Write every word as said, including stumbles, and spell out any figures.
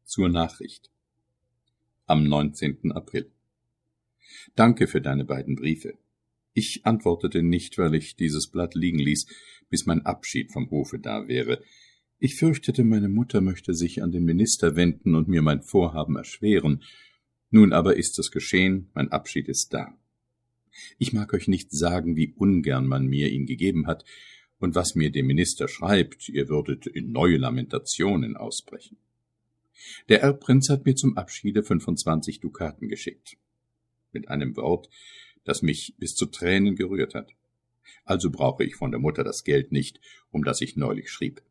zur Nachricht. Am neunzehnten April. Danke für deine beiden Briefe. Ich antwortete nicht, weil ich dieses Blatt liegen ließ, bis mein Abschied vom Hofe da wäre. Ich fürchtete, meine Mutter möchte sich an den Minister wenden und mir mein Vorhaben erschweren. Nun aber ist es geschehen, mein Abschied ist da. Ich mag euch nicht sagen, wie ungern man mir ihn gegeben hat, und was mir der Minister schreibt, ihr würdet in neue Lamentationen ausbrechen. Der Erbprinz hat mir zum Abschiede fünfundzwanzig Dukaten geschickt. Mit einem Wort, das mich bis zu Tränen gerührt hat. Also brauche ich von der Mutter das Geld nicht, um das ich neulich schrieb.